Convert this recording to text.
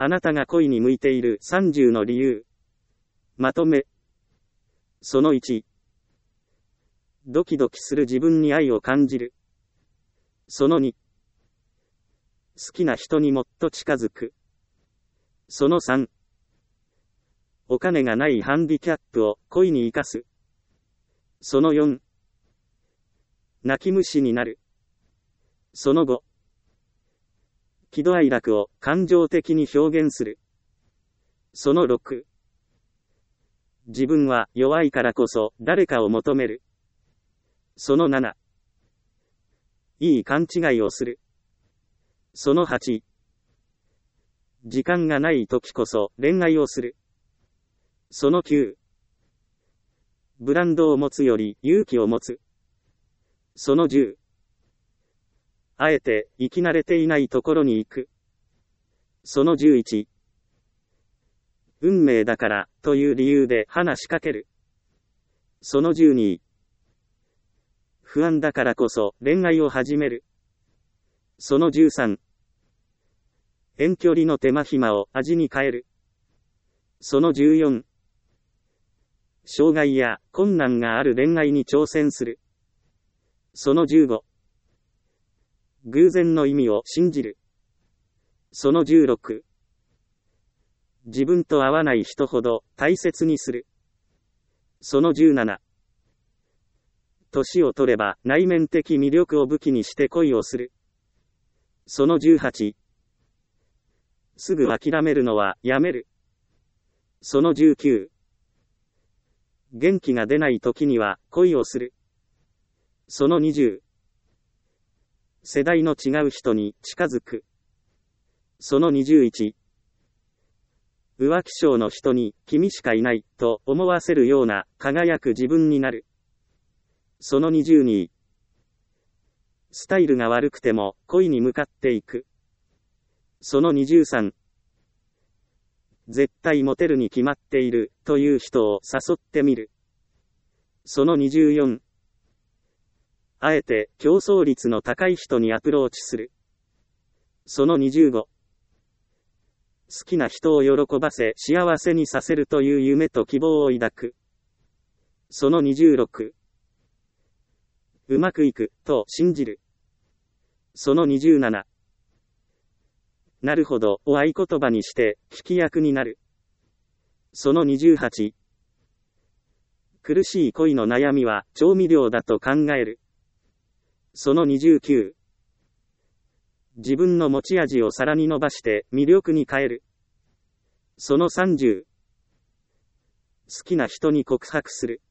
あなたが恋に向いている30の理由。まとめ。その1。ドキドキする自分に愛を感じる。その2。好きな人にもっと近づく。その3。お金がないハンディキャップを恋に生かす。その4。泣き虫になる。その5。喜怒哀楽を感情的に表現する。その6。自分は弱いからこそ誰かを求める。その7。いい勘違いをする。その8。時間がない時こそ恋愛をする。その9。ブランドを持つより勇気を持つ。その10。あえて生き慣れていないところに行く。その11。運命だからという理由で話しかける。その12。不安だからこそ恋愛を始める。その13。遠距離の手間暇を味に変える。その14。障害や困難がある恋愛に挑戦する。その15。偶然の意味を信じる。その16。自分と合わない人ほど大切にする。その17。年を取れば内面的魅力を武器にして恋をする。その18。すぐ諦めるのはやめる。その19。元気が出ない時には恋をする。その20。世代の違う人に近づく。その21。浮気性の人に君しかいないと思わせるような輝く自分になる。その22。スタイルが悪くても恋に向かっていく。その23。絶対モテるに決まっているという人を誘ってみる。その24。あえて競争率の高い人にアプローチする。その25。好きな人を喜ばせ幸せにさせるという夢と希望を抱く。その26。うまくいくと信じる。その27。なるほどを合言葉にして聞き役になる。その28。苦しい恋の悩みは調味料だと考える。その29。自分の持ち味をさらに伸ばして魅力に変える。その30。好きな人に告白する。